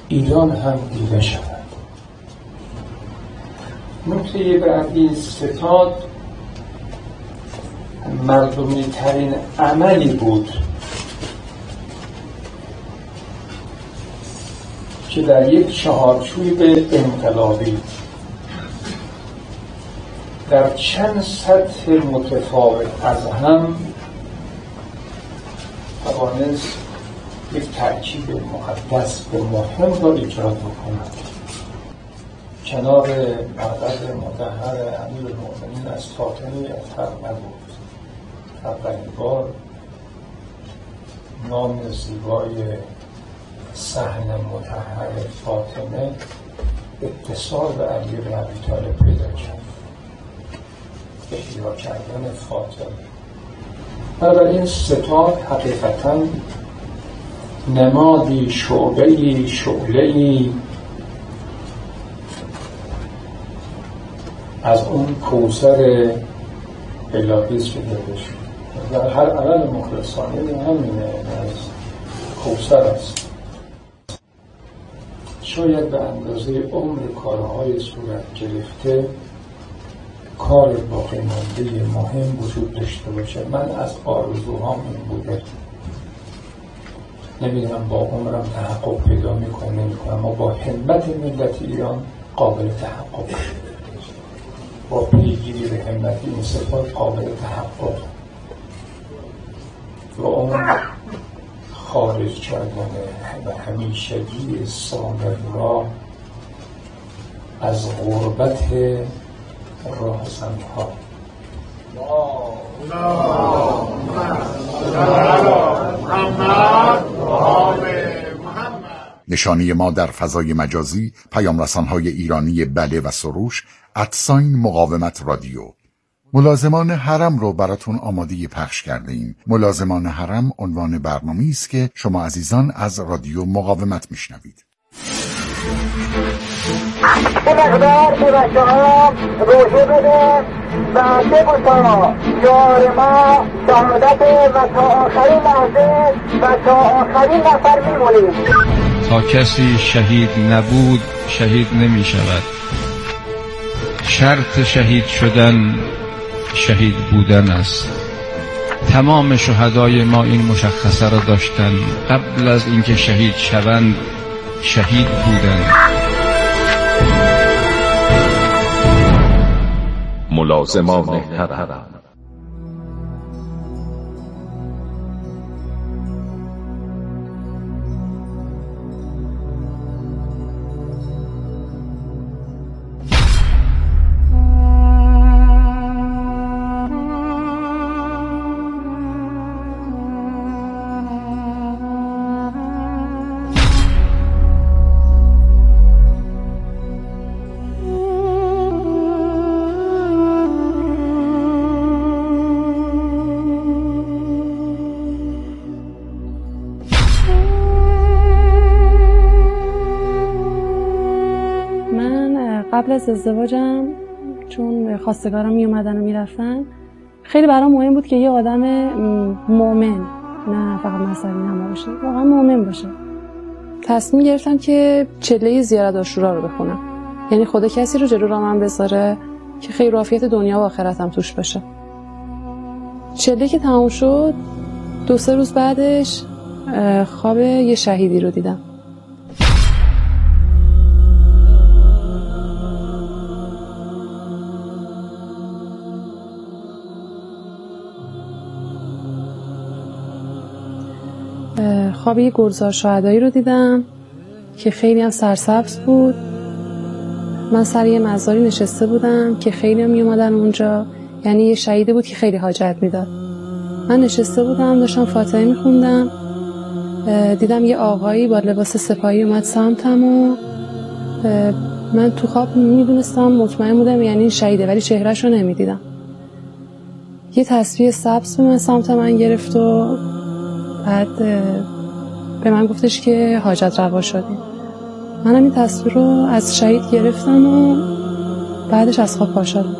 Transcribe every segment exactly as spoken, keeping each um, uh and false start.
ایران هم دیده شود. نکته بعدی ستاد مردمی ترین عملی بود که در یک چهارچوب انقلابی در چند سطح متفاوت از هم توانست یک ترکیب مقدس به مهم را ایجاد بکند. کنار مقدس مطهر امیرالمؤمنین از فاطمی اطهر نبود. اولین بار نام زیبای صحن مطهر فاطمه اتصال به علی بن ابی طالب پیدا کرد، احیا کردن فاطمه. بنابراین ستاد حقیقتاً نمادی، شعبه‌ای، شعله‌ای از اون کوثر الهی است که دیده شد. در هر عمل مخلصانه همینه، از کوثر است. شاید به اندازه عمر کارهای صورت گرفته کار باقی مانده مهم وجود داشته باشه. من از آرزوهام این بوده، نمیدونم با عمرم تحقق پیدا میکنم نمیکنم، اما با همت ملت ایران قابل تحقق، با پیگیری به همت این صفات قابل تحقق و اون خارج کردن و همیشگی سامر را از غربت راهزنها. نشانی ما در فضای مجازی پیام رسان‌های ایرانی بله و سروش ادساین مقاومت رادیو. ملازمان حرم رو براتون آماده پخش کرده ایم. ملازمان حرم عنوان برنامه‌ای است که شما عزیزان از رادیو مقاومت میشنوید. به مقدار به بچه ها روشه بده و بگوشا یار ما شهادت و تا آخرین لحظه و تا آخرین نفر میمونیم. تا کسی شهید نبود شهید نمی شود. شرط شهید شدن شهید بودن است. تمام شهدای ما این مشخصه را داشتند، قبل از اینکه شهید شوند شهید بودند. ملازمان حرم. قبل از ازدواجم چون خواستگارم می اومدن و می رفتن، خیلی برام مهم بود که یه آدم مؤمن، نه فقط مذهبی نما باشه، واقعا مؤمن باشه. تصمیم گرفتم که چله زیارت عاشورا رو بخونم، یعنی خدا کسی رو جلو راه من بذاره که خیر و عافیت دنیا و آخرتم توش باشه. چله که تمام شد، دو سه روز بعدش خواب یه شهیدی رو دیدم. خواب یه گلزار شهدایی رو دیدم که خیلی هم سرسبز بود. من سر یه مزاری نشسته بودم که خیلی هم می اومدن اونجا، یعنی یه شهیدی بود که خیلی حاجت میداد. من نشسته بودم داشتم فاتحه میخوندم، دیدم یه آقایی با لباس سپاهی اومد سمتم و من تو خواب میدونستم، مطمئن بودم یعنی شهیده، ولی چهرهشو نمیدیدم. یه تسبیح سبز به من سمت من گرفت و بعد به من گفتش که حاجت روا شدیم. منم این تصویر رو از شهید گرفتم و بعدش از خواب پا شدم.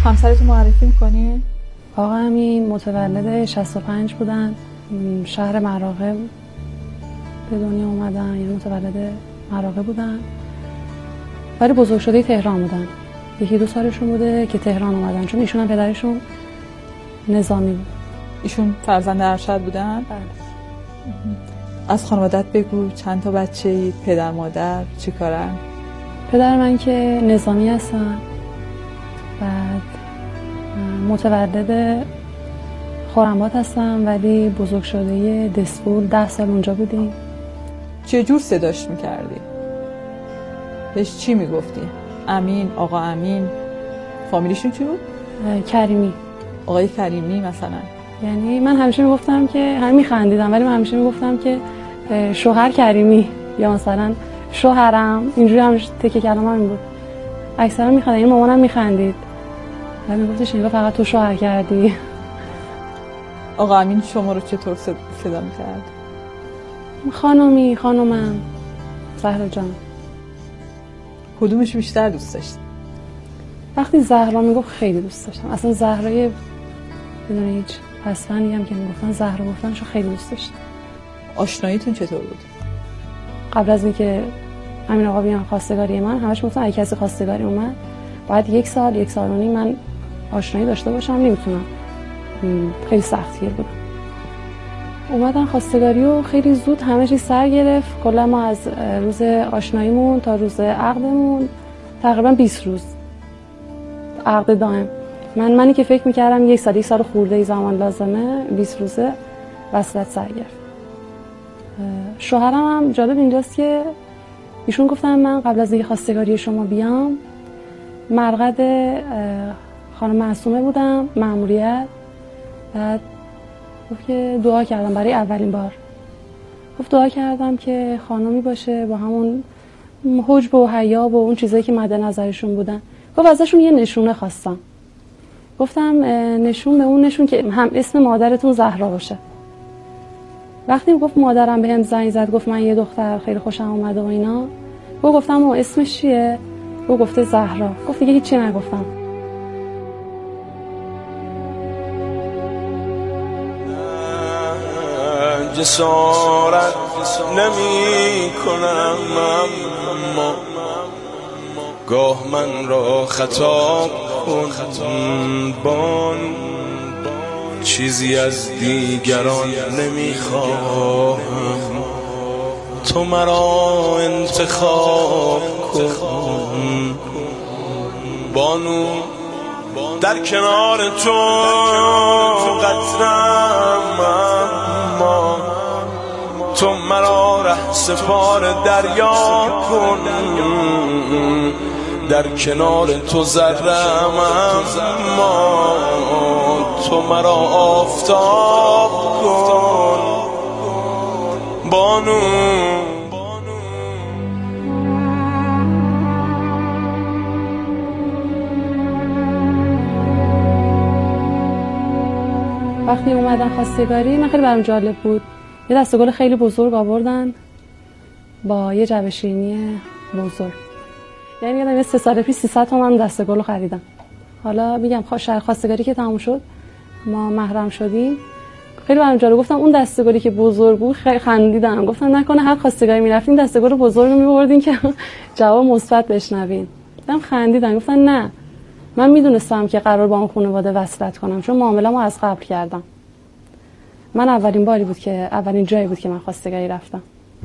همسرتون معرفی میکنین؟ آقا امین متولد شصت و پنج بودن، شهر مراغه به دنیا اومدن، یعنی متولد مراغه بودن، ولی بزرگ شده تهران بودن. یکی دو سالشون بوده که تهران اومدن، چون ایشون هم پدرشون نظامی بود. ایشون فرزند ارشد بودن؟ بله. از خانوادت بگو، چند تا بچه اید؟ پدر مادر چی کارن؟ پدر من که نظامی هستن، بعد متولد خرم‌آباد هستم ولی بزرگ شده دسفول، ده سال اونجا بودیم. چه جور صداش میکردی؟ بهش چی میگفتی؟ امین، آقا امین. فامیلیشون چی بود؟ کریمی. آقای کریمی مثلا؟ یعنی من همیشه میگفتم که هم میخندیدم ولی من همیشه میگفتم که شوهر کریمی یا مثلا شوهرم، اینجوری همیشه تکه کلام همین بود. اکثرا میخندید، این مامانم میخندید و میگفتش نگاه فقط تو شوهر کردی. آقا امین شما رو چطور صدا میکرد؟ خانومی، خانومم، زهرا جان. کدومش بیشتر دوست داشت؟ وقتی زهرا میگفت خیلی دوست داشتم. اصلا زهرای بدون هیچ پسفندی هم که میگفتن زهرا گفتنشو خیلی دوست داشتم. آشناییتون چطور بود؟ قبل از اینکه امین آقا بیان خواستگاری من، همش میگفتن اگه کسی خواستگاری اومد باید یک سال یک سال و نیم من آشنایی داشته باشم، نمیتونم، خیلی سختگیر بودم. اومدن خواستگاری و خیلی زود همه چیز سر گرفت. کلا ما از روز آشناییمون تا روز عقدمون تقریبا بیست روز عقد دائم. من منی که فکر میکردم یک سال یک سال خورده ای زمان لازمه، بیست روزه وصلت سر گرفت. شوهرم هم جالب اینجاست که ایشون گفتن من قبل از اینکه خواستگاری شما بیام مرقد خانم معصومه بودم، مأموریت. بعد گفت که دعا کردم برای اولین بار، گفت دعا کردم که خانمی باشه با همون حجب و حیا و اون چیزایی که مد نظرشون بودن. گفت ازشون یه نشونه خواستم. گفتم نشون به اون نشون که هم اسم مادرتون زهرا باشه. وقتی گفت مادرم بهم زنگ زد گفت من یه دختر خیلی خوشم اومده و اینا، گفت گفتم و اسمش چیه؟ گفت گفته زهرا. گفت دیگه هیچی نگفتم. جسارت نمی کنم اما گاه من را خطاب کن بان، چیزی از دیگران نمیخواهم، تو مرا انتخاب کن بانو، در کنار تو قطرم اما تو مرا ره سپار دریا کن، در کنار تو ذره‌ام اما تو مرا آفتاب کن بانو. وقتی اومدن خواستگاری من خیلی برام جالب بود. یه دسته گل خیلی بزرگ آوردن با یه جعبه شیرینی بزرگ. یعنی یادم یه سه سال پیش سیصد تومن دسته گل خریدم. حالا میگم خواستگاری که تموم شد ما محرم شدیم، خیلی برام جالب. گفتم اون دسته گلی که بزرگ بود خیلی خندیدم. گفتم نکنه هر خواستگاری میرفتین دسته گل بزرگ رو میبردین که جواب مثبت بشنوین. گفتم خندیدم. گفتن نه، من میدونستم که قرار با اون خانواده وصلت کنم چون معامله‌مو از قبل کردم. من اولین باری بود که اولین جایی بود که من خواستگاری رفتم.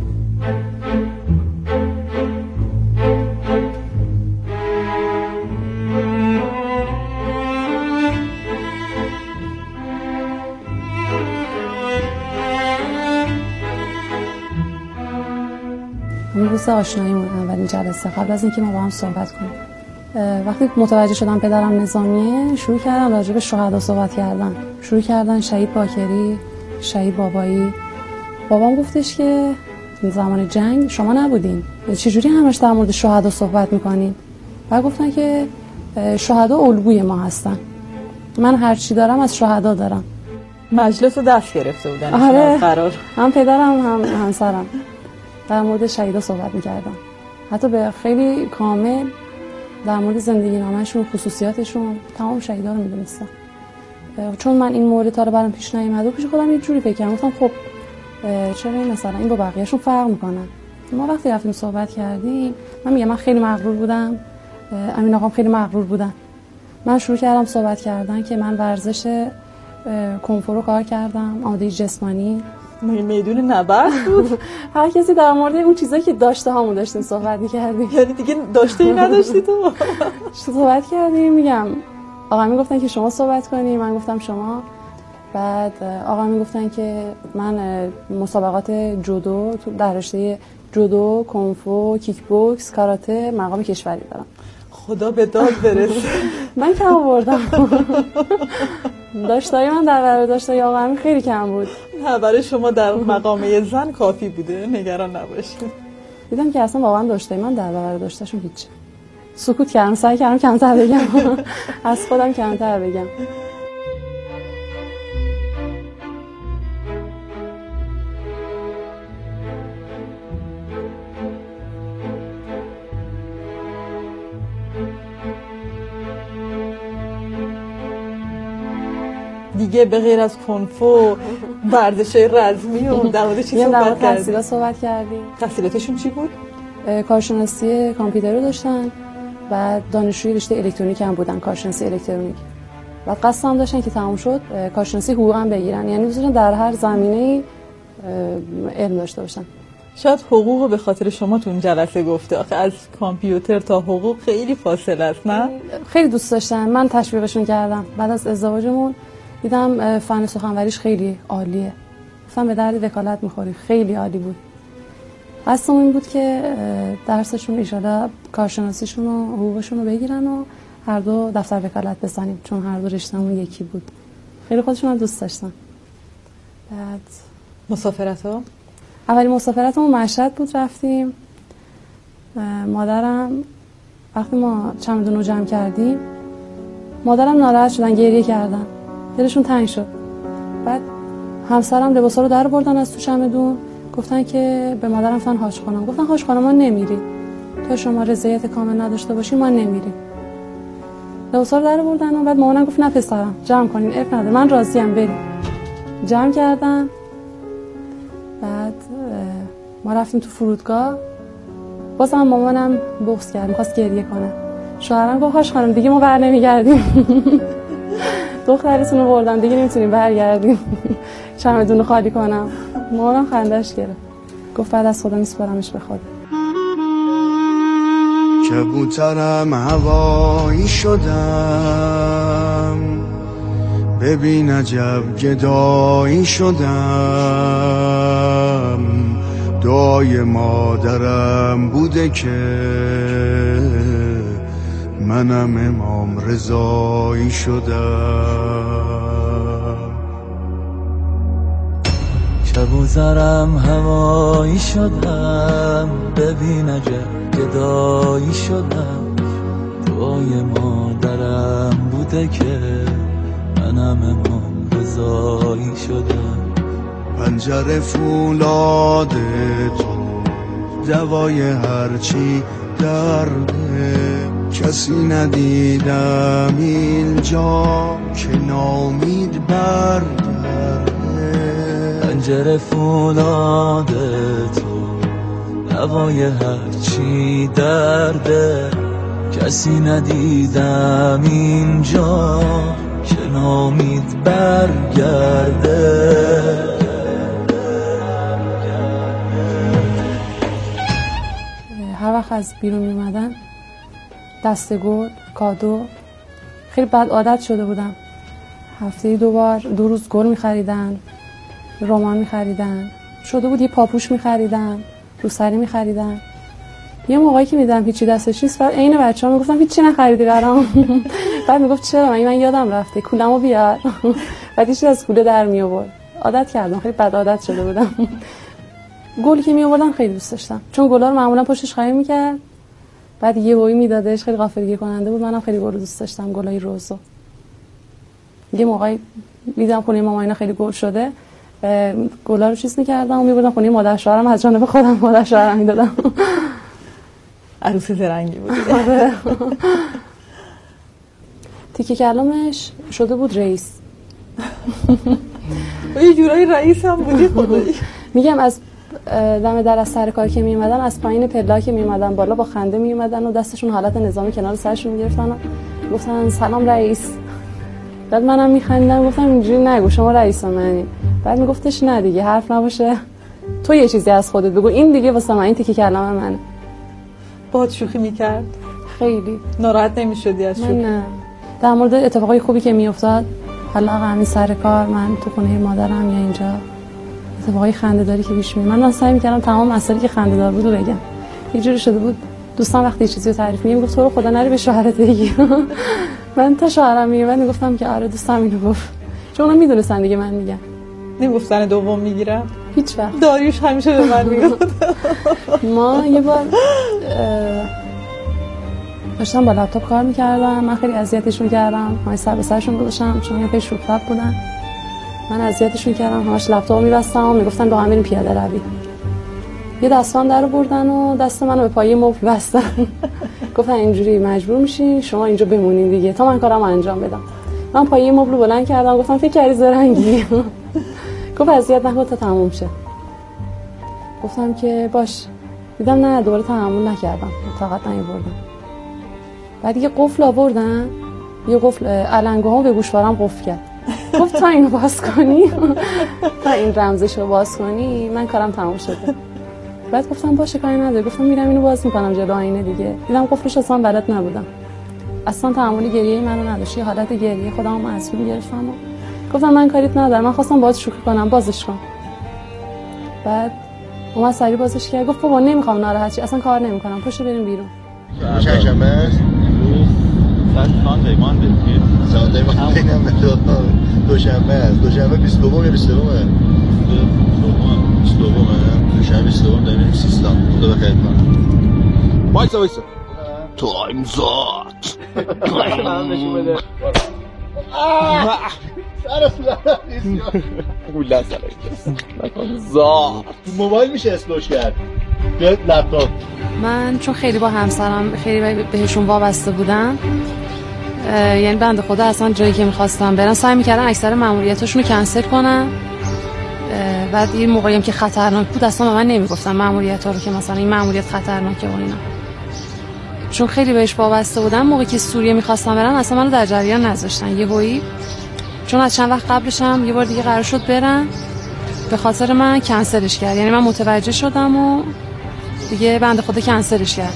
اون روز آشناییمون اولین جلسه قبل از اینکه ما با هم صحبت کنیم، وقتی متوجه شدم پدرم نظامیه شروع کردن راجع به شهدا صحبت کردن. شروع کردن شهید باکری، شهید بابایی. بابام گفتش که زمان جنگ شما نبودین، چجوری همش در مورد شهدا صحبت میکنین؟ و گفتن که شهدا الگوی ما هستن، من هر چی دارم از شهدا دارم. مجلس رو دست گرفته بودن. آره، قرار هم پدرم هم همسرم در مورد شهیدا صحبت میکردن، حتی به خیلی کامل در مورد زندگی نامه‌شون، خصوصیاتشون، تمام شهیدا رو می‌دونستم. چون من این مورد تا برام پیش نیومد و پیش خودم یه جوری فکر کردم، گفتم خب چرا این مثلا این با بقیه‌شون فرق می‌کنه. ما وقتی رفتیم صحبت کردیم، من میگم من خیلی مغرور بودم، امین آقام خیلی مغرور بودن. من شروع کردم صحبت کردن که من ورزش کنفو رو کار کردم، آماده جسمانی. میدون نبرد بود. هر کسی در مورد اون چیزایی که داشته هامون داشتیم صحبت می‌کردیم. یعنی دیگه داشته ای نداشتی تو؟ صحبت کردیم، میگم آقا میگفتن که شما صحبت کنی، من گفتم شما. بعد آقا میگفتن که من مسابقات جودو در رشته جودو، کنفو، کیک بوکس، کاراته مقام کشوری دارم. خدا به داد برسه. من کم آوردم. داشتای من در برابر داشتای آقا همین خیلی کم بود. نه برای شما در مقامه زن کافی بوده، نگران نباشید. دیدم که اصلا واقعا داشتای من در برابر داشتاشون هیچ. سکوت کردم، سعی کردم کمتر بگم. از خودم کمتر بگم. دیگه به غیر از کنفو ورزش‌های رزمی و در مورد چی صحبت کردیم؟ تحصیلات صحبت کردیم. تحصیلاتشون چی بود؟ کارشناسی کامپیوتر رو داشتن و دانشجوی رشته الکترونیک هم بودن، کارشناسی الکترونیک. و قصد هم داشتن که تموم شد کارشناسی حقوق هم بگیرن، یعنی دوستان در هر زمینه‌ای علم داشته باشن. شاید حقوق به خاطر شما تو اون جلسه گفته، آخه از کامپیوتر تا حقوق خیلی فاصله است، نه؟ خیلی دوست داشتن، من تشویقشون کردم. بعد از ازدواجمون دیدم فن سخنوریش خیلی عالیه، گفتم به درد وکالت میخوری، خیلی عالی بود. قصدم این بود که درسشون ایشالا کارشناسیشون و حقوقشون رو بگیرن و هر دو دفتر وکالت بزنیم، چون هر دو رشته‌مون یکی بود. خیلی خودشون هم دوست داشتن. بعد مسافرت ها؟ اولی مسافرتمون مشهد بود، رفتیم. مادرم وقتی ما چمدون رو جمع کردیم، مادرم ناراحت شدن، گریه کردن، دلشون تنگ شد. بعد همسرم لباسا رو در بردن از تو چمدون، گفتن که به مادرم فن حاج خانم، گفتن حاج خانم ما نمیریم تا شما رضایت کامل نداشته باشیم، ما نمیریم. لباسا رو در بردن و بعد مامانم گفت نه پسرم جمع کنین، اب نداره، من راضیم بریم. جمع کردن. بعد ما رفتیم تو فرودگاه، بازم مامانم بغض کرد، می‌خواست گریه کنه. شوهرم گفت حاج خانم دیگه ما بر نمیگردیم. دخترتون رو بردم دیگه نمیتونیم برگردیم. چمدون رو خالی کنم. مامانم خندش گرفت، گفت بعد از خدا میسپارمش به خدا. کبوترم هوایی شدم، ببین عجب گدایی شدم. دعای مادرم بوده که منم امام رضایی شدم. کبوترم هوایی شدم، ببین عجب گدایی شدم. دعای مادرم بوده که منم امام رضایی شدم. پنجره فولاد تو دوای هرچی درده، کسی ندیدم اینجا که نامید برگرده. پنجره فولاد تو دوای هرچی درده، کسی ندیدم اینجا که نامید برگرده. هر وقت از بیرون می اومدن دسته گل، کادو، خیلی بد عادت شده بودم. هفته دو بار دو روز گل می خریدن، رمان می خریدن، شده بود یه پاپوش می خریدن، روسری می خریدن. یه موقعی که میدم هیچی دستش نیست، بعد عین بچه‌ها میگفتم هیچی نخریدی برام. بعد میگفت چرا؟ من من یادم رفته کولمو بیار. بعد هیچی از کوله در می آورد. عادت کردم، خیلی بد عادت شده بودم. گل که می آوردن خیلی دوست داشتم، چون گلا رو معمولا پشتش خرید می‌کرد، بعد یه بویی میدادش، خیلی غافلگیر کننده بود. منم خیلی گل دوست داشتم، گلای روزو. یه موقعی دیدم خونه مامان اینا خیلی گل شده، گلا رو چیز می‌کردم و می‌بردم خونه مادر شوهرم، از جانب خودم مادر شوهرم میدادم. عروس زرنگی بود. تیکه کلامش شده بود رئیس. یه جورایی رئیس هم بودی خدایی. میگم از دم در از سر کار که می اومدن، از پایین پلا که می اومدن بالا با خنده می اومدن و دستشون حالت نظامی کنار سرشون میگرفتن و گفتن سلام رئیس. بعد منم میخندیدم گفتم اینجوری نگو شما رئیس منی. بعد میگفتش نه دیگه حرف نباشه، تو یه چیزی از خودت بگو، این دیگه واسه من این تیکه کلام منه. باهات شوخی میکرد؟ خیلی. ناراحت نمیشدی از شوخی؟ نه. در مورد اتفاقای خوبی که میافتاد، حالا همین سر کار، من تو خونه مادرم یا اینجا اتفاقای خنده‌داری که پیش میاد، من سعی می‌کردم تمام مسائلی که خنده‌دار بود رو بگم. یه جوری شده بود دوستان وقتی چیزی رو تعریف می‌کردن میگفت تو رو خدا نری به شوهرت بگی. من تا شوهرم میگم میگفتم که آره دوستم اینو گفت، چون اونا میدونستن دیگه من میگم. نمیگفتن دوم میگیرم هیچ وقت. داریوش همیشه به من میگفت. ما یه بار داشتم با لپتاپ کار می‌کردم، من خیلی اذیتشون کردم، من سر به سرشون گذاشتم چون یه خیلی شوخ‌طبع بودن. من اذیتشون کردم، همش لپتاپو می‌بستم و میگفتن با هم بریم پیاده روی. یه دستان درو بردن و دست منو به پایه مبل بستن. گفتن اینجوری مجبور میشین شما اینجا بمونین دیگه تا من کارمو انجام بدم. من پایه مبل بلند کردم گفتم فکر کردی زرنگی؟ گفت اذیت نکن تا تموم شه. گفتم که باش. دیدم نه دوباره تحمل نکردم، طاقت نمی‌بردم. بعد یه قفل آوردن، یه قفل علنگوها به گوشوارم قفل کرد. گفت تا اینو باز کنی، تا این رمزشو باز کنی من کارم تموم شده. بعد گفتم باشه کاری نداره، گفتم میرم اینو باز میکنم جلو آینه دیگه. دیدم قفلش اصلا بلد نبودم، اصلا تحمل گریه منو نداشت، یه حالت گریه خودمو مسئول گرفتم و گفتم من کاریت ندارم، من خواستم باهات شوخی کنم بازش کن. بعد اومد سری بازش کرد، گفت بابا نمیخوام ناراحت شی، اصلا کار نمیکنم، پاشو بریم بیرون. چند شنبه است؟ ساندی ماندی ساندی ماندی نمیدونم دوشنبه است. دوشنبه بیست و دو یا بیست و سه؟ بیست و دو دوشنبه بیست و دو داریم سیستان. خدا بخیر کنه. وایسا وایسا تایم زات تایم نشون بده. سر اصلا قوله سر زات موبایل میشه اسلوش کرد به لپتاپ. من چون خیلی با همسرم خیلی بهشون وابسته بودم، یعنی بنده خدا اصلا جایی که میخواستم برم سعی میکردم اکثر ماموریتاشون رو کنسل کنم. بعد این موقعی هم که خطرناک بود اصلا به من نمیگفتن ماموریت‌ها رو که مثلا این ماموریت خطرناکه و اینا، چون خیلی بهش وابسته بودم. موقعی که سوریه میخواستم برم اصلا منو در جریان نذاشتن یهویی، چون از چند وقت قبلش هم یه بار دیگه قرار شد برم، به خاطر من کنسلش کرد. یعنی من متوجه شدم و دیگه بنده خدا کنسلش کرد.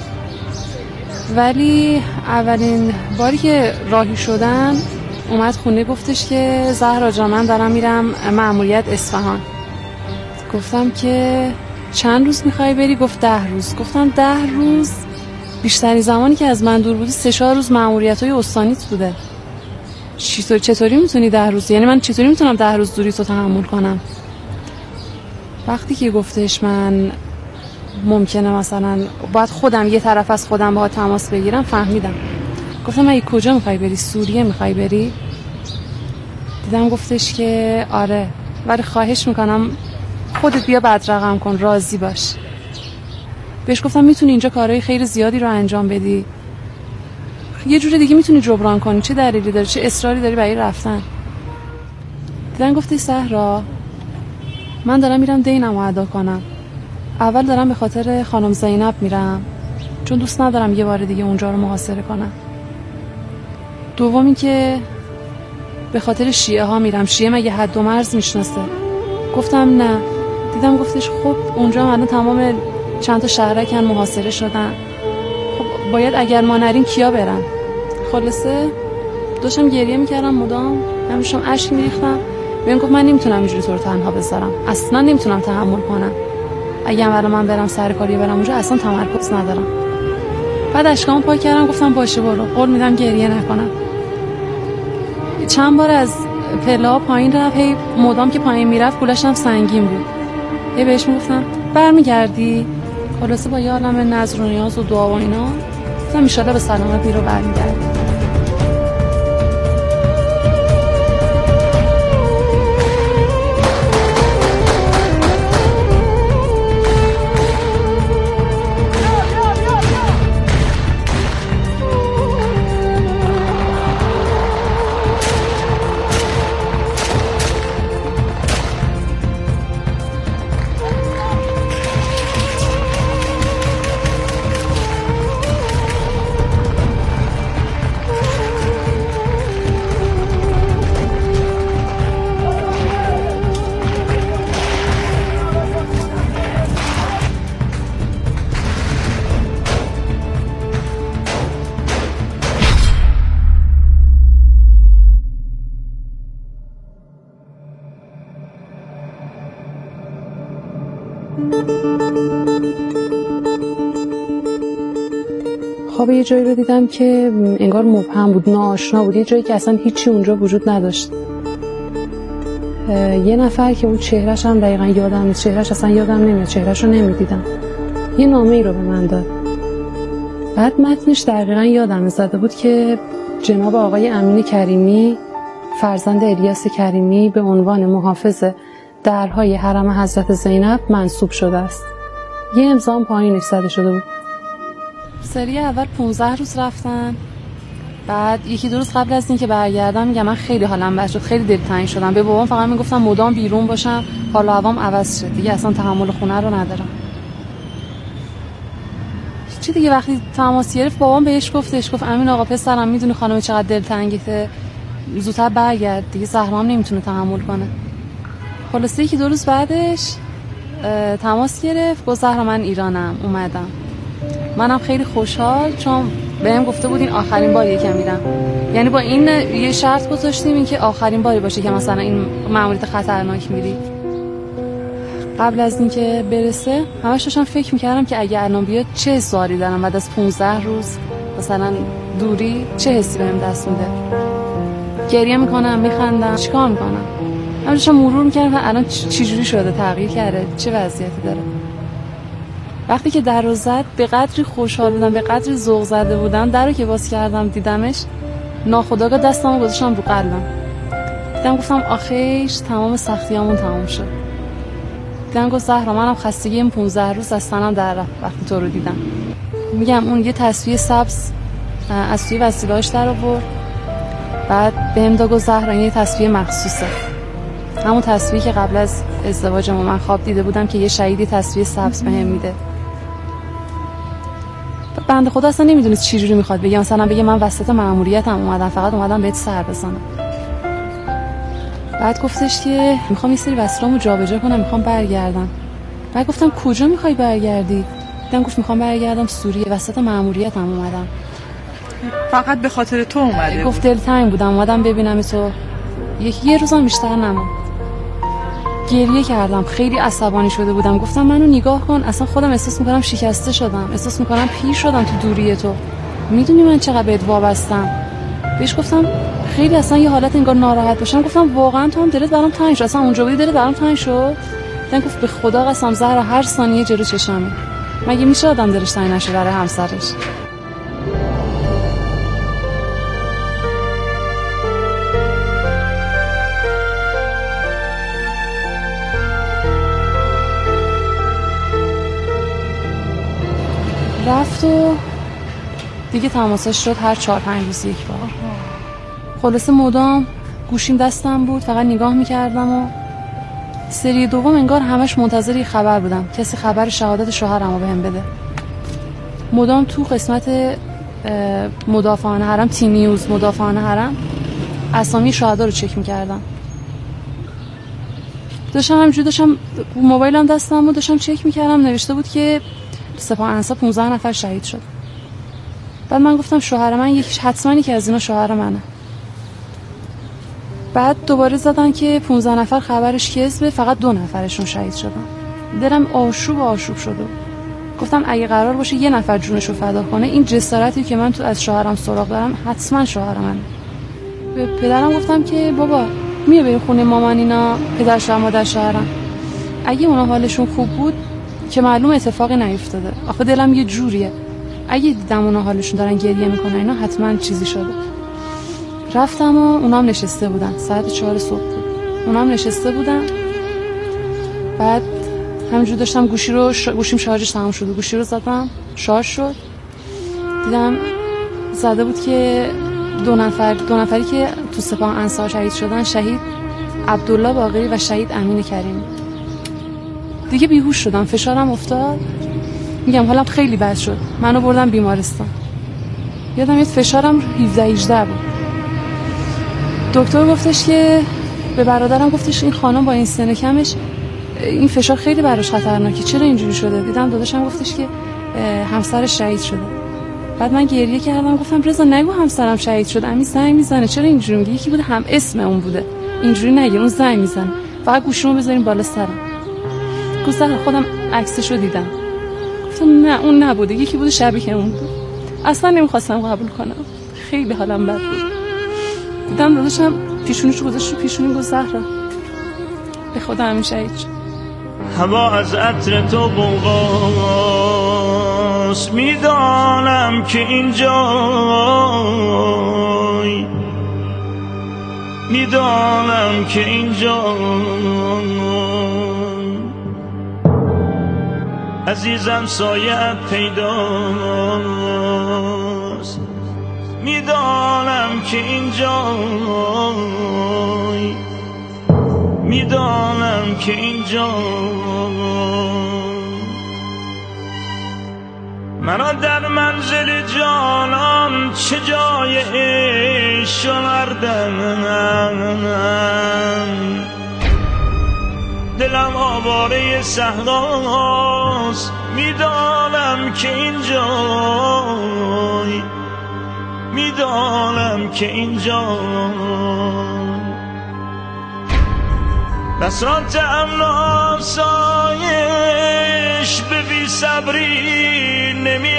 ولی اولین باری که راهی شدن اومد خونه گفتش که زهرا جان من دارم میرم مأموریت اصفهان. گفتم که چند روز میخوای بری؟ گفت ده روز. گفتم ده روز؟ بیشتری زمانی که از من دور بودی سه چهار روز مأموریت‌های استانیت بوده، چطور چطوری میتونی ده روز؟ یعنی من چطوری میتونم ده روز دوری تو تحمل کنم؟ وقتی که گفتش من ممکنه مثلا باید خودم یه طرف از خودم باهات تماس بگیرم، فهمیدم. گفتم ای کجا میخوای بری؟ سوریه میخوای بری؟ دیدم گفتش که آره، ولی خواهش میکنم خودت بیا بدرقم کن، راضی باش. بهش گفتم میتونی اینجا کارهای خیلی زیادی رو انجام بدی، یه جور دیگه میتونی جبران کنی، چه دلیلی داره، چه اصراری داری برای رفتن؟ دیدم گفتی زهرا من دارم میرم دینمو ادا کنم. اول دارم به خاطر خانم زینب میرم چون دوست ندارم یه بار دیگه اونجا رو محاصره کنم. دومی که به خاطر شیعه ها میرم. شیعه مگه حد و مرز میشناسه؟ گفتم نه. دیدم گفتش خب اونجا الان تمام چند تا شهرکن محاصره شدن، خب باید اگر ما نریم کیا برن؟ خلاصه داشتم گریه میکردم مدام، همیشم اشک میریختم. بهم گفت من نمیتونم اینجوری تو رو تنها بذارم، اصلا نمیتونم تحمل کنم. اگه اول من برم سر کاری برم اونجا اصلا تمرکز ندارم. بعد اشکامو پاک کردم گفتم باشه برو، قول میدم گریه نکنم. چند بار از پلا پایین رفت، هی مدام که پایین میرفت کولش هم سنگین بود. هی بهش میگفتم برمیگردی؟ خلاصه با یه عالم نذر و نیاز و دعا و اینا گفتم ان شاءالله به سلامت میرو برمیگردی. خواب یه جایی رو دیدم که انگار مبهم بود، ناآشنا بود، یه جایی که اصلا هیچی اونجا وجود نداشت. یه نفر که اون چهرهش هم دقیقا یادم نیست، چهرهش اصلا یادم نمیاد، چهرهش رو نمیدیدم، یه نامه ای رو به من داد. بعد متنش دقیقا یادم زده بود که جناب آقای امین کریمی فرزند الیاس کریمی به عنوان محافظ درهای حرم حضرت زینب منصوب شده است. یه امضام پایینش زده شده بود. سری اول پونزده روز رفتن، بعد یکی دو روز قبل از این که برگردم میگم من خیلی حالم بد شد، خیلی دلتنگ شدم. به بابام فقط میگفتم مدام بیرون باشم حالا هوام عوض شد، دیگه اصلا تحمل خونه رو ندارم. چی دیگه وقتی تماس گرفت بابام بهش گفتش، گفت امین آقا پسرم میدونی خانم چقدر دلتنگته، زودتر برگرد دیگه، زهرا هم نمیتونه تحمل کنه. خلاصه یکی دو روز بعدش تماس گرفت، گفت زهرا من ایرانم اومدم. منم خیلی خوشحال، چون بهم گفته بودین آخرین باریه که میرم، یعنی با این یه شرط گذاشتیم این که آخرین باری باشه که مثلا این ماموریت خطرناک میری. قبل از اینکه برسه همش داشتم فکر میکردم که اگه الان بیاد چه حسی دارم بعد از پونزده روز مثلا دوری، چه حسی بهم دست میده. گریه میکنم، میخندم، چیکار میکنم؟ من داشتم مرور میکردم الان چی جوری شده، تغییر کرده، چه وضعیتی داره. وقتی که در رو زد به قدری خوشحال بودم، به قدری ذوق زده بودم، در رو که باز کردم دیدمش، ناخودآگاه دستمو گذاشتم رو قلبم. دیدم گفتم آخیش تمام سختیامون تمام شد. دیدم گفت زهرا منم خستگی این پونزده روز از تنم در رفت وقتی تو رو دیدم. میگم اون یه تصویر سبز از توی وسیله‌اش در آورد، بعد بهم داد گفت زهرا این یه تصویر مخصوصه، همون تصویری که قبل از ازدواجم من خواب دیده بودم که یه شهیدی تصویر سبز بهم میده. بنده خدا اصلا نمیدونست چی جوری میخواد بگه، مثلا بگه من وسط مأموریتم اومدم فقط اومدم بهت سر بزنم. بعد گفتش که میخوام یه سری وسایلمو جابجا کنم، میخوام برگردم. بعد گفتم کجا میخوای برگردی؟ دیدم گفت میخوام برگردم سوریه، وسط مأموریتم اومدم. فقط به خاطر تو اومده؟ گفت دلتنگ بودم اومدم ببینم تو. یک یه روزم بیشتر نمون. گریه کردم، خیلی عصبانی شده بودم. گفتم منو نگاه کن، اصلا خودم احساس میکنم شکسته شدم، احساس میکنم پیر شدم تو دوری تو. میدونی من چقدر بهت وابستم. بهش گفتم خیلی اصلا یه حالت انگار ناراحت باشم. گفتم واقعا تو هم دلت برام تنگ شد، اصلا اونجا بودی دلت برام تنگ شد؟ دیدم گفت به خدا قسم زهرا هر ثانیه جلو چشمه. مگه میشه آدم دلش تنگ نشه برای همسرش؟ رفت و دیگه تماسش شد هر چهار پنج روز یک بار. خلاصه مدام گوشیم دستم بود، فقط نگاه میکردم و سری دوم انگار همش منتظری خبر بودم، کسی خبر شهادت شوهرمو بهم بده. مدام تو قسمت مدافعان حرم، تی نیوز مدافعان حرم، اسامی شهدا رو چک میکردم. داشتم همینجوری داشتم موبایلم دستم بود داشتم چک میکردم، نوشته بود که سپاه انصار پانزده نفر شهید شد. بعد من گفتم شوهر من یکی حتما یکی از اینا شوهر منه. بعد دوباره زدن که پانزده نفر خبرش کذبه، فقط دو نفرشون شهید شدن. دلم آشوب آشوب شده. گفتم اگه قرار باشه یه نفر جونشو فدا کنه، این جسارتی که من تو از شوهرم سراغ دارم حتما شوهر منه. به پدرم گفتم که بابا میای بریم خونه مامان، اینا پدر شوهر مادر شوهرم، اگه اونا حالشون خوب بود که معلوم اتفاقی نیفتاده، آخه دلم یه جوریه، اگه دیدم اونا حالشون دارن گریه میکنن اینا حتما چیزی شده. رفتم و اونام نشسته بودن، ساعت چهار صبح بود، اونام نشسته بودن. بعد همینجور داشتم گوشی رو ش... گوشیم شارژش تمام شد، گوشی رو زدم شارژ شد، دیدم زده بود که دو نفر دو نفری که تو سپاه انصار شهید شدن، شهید عبدالله باقری و شهید امین کریمی. دیگه بیهوش شدم، فشارم افتاد، میگم حالم خیلی بد شد، منو بردم بیمارستان. یادم میاد فشارم هفده هجده بود. دکتر گفتش که به برادرم گفتش این خانم با این سن کمش این فشار خیلی براش خطرناکه، چرا اینجوری شده؟ دیدم داداشم گفتش که همسرش شهید شده. بعد من گریه کردم، گفتم رضا نگو همسرم شهید شد، امی زنگ میزنه، چرا اینجوری میگی؟ یکی بوده هم اسم اون بوده، اینجوری نگه، اون زنگ میزنه، فقط گوشیمو بذاریم بالا سرم. گفتم خودم عکسشو دیدم. گفتم نه اون نبوده، یکی بوده شبیه اون بود. اصلا نمیخواستم قبول کنم. خیلی حالم بد بود. دیدم داداشم پیشونیش گذاشت رو پیشونی، گفت زهرا به خدا همین شهید شد. هوا از عطر تو بوغاست، میدانم که اینجای، میدانم که اینجا عزیزم سایه‌ات پیداست، میدانم که اینجا، میدانم که اینجا مرا در منزل جانان چه جای عشق آوردن. دلم آواره صحراست، میدانم که اینجا، میدانم که اینجا بساط امن و آسایش به بی صبری نمی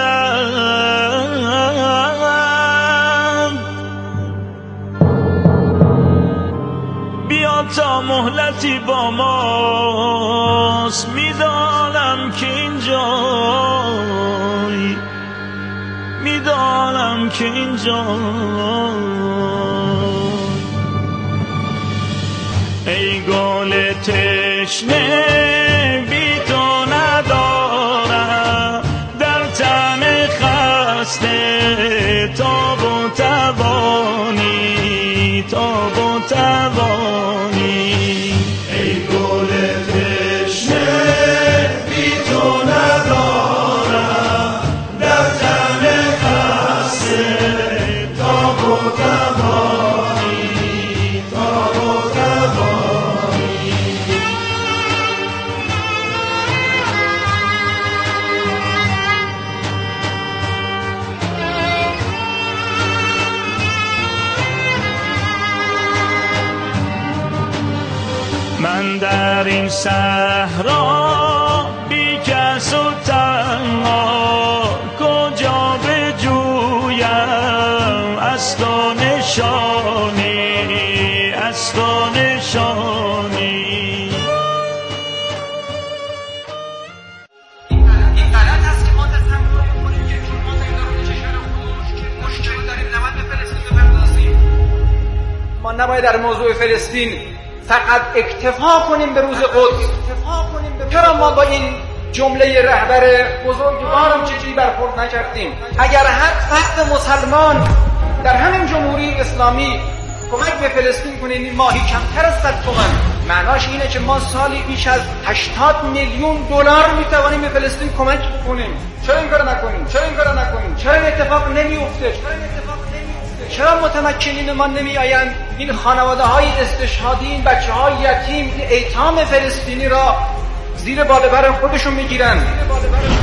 ارزد. بیا تا مهلتی با ماست، میدانم که اینجای، میدانم که اینجا. ای گل تشنه بی تو ندارم، در تن خسته تاب و توانی، تاب و توانی. ای گل تشنه بی تو ندارم، در تن خسته تاب و توانی، تاب و من در این صحرا بی کس و تنها، کجا بجویم از تو نشانی، از تو نشانی. این غلط هست که ما تصور کنیم که چون ما در کشور خودش که مشکل داریم نباید به فلسطین بپردازیم. ما نباید در موضوع فلسطین فقط اکتفا کنیم به روز قدس. چرا ما با این جمله رهبر بزرگوارم چجوری برخورد نکردیم؟ اگر هر فرد مسلمان در همین جمهوری اسلامی کمک به فلسطین کنه این ماهی کمتر از صد تومان، معناش اینه که ما سالی بیش از هشتاد میلیون دلار میتوانیم به فلسطین کمک کنیم. چرا این کارو نکنیم؟ چرا این کارو نکنیم؟ چرا این اتفاق نمیفته؟ چرا متمکنین ما نمی آیند این خانواده های استشهادی، این بچه های یتیم، این ایتام فلسطینی را زیر بالابر خودشون میگیرن؟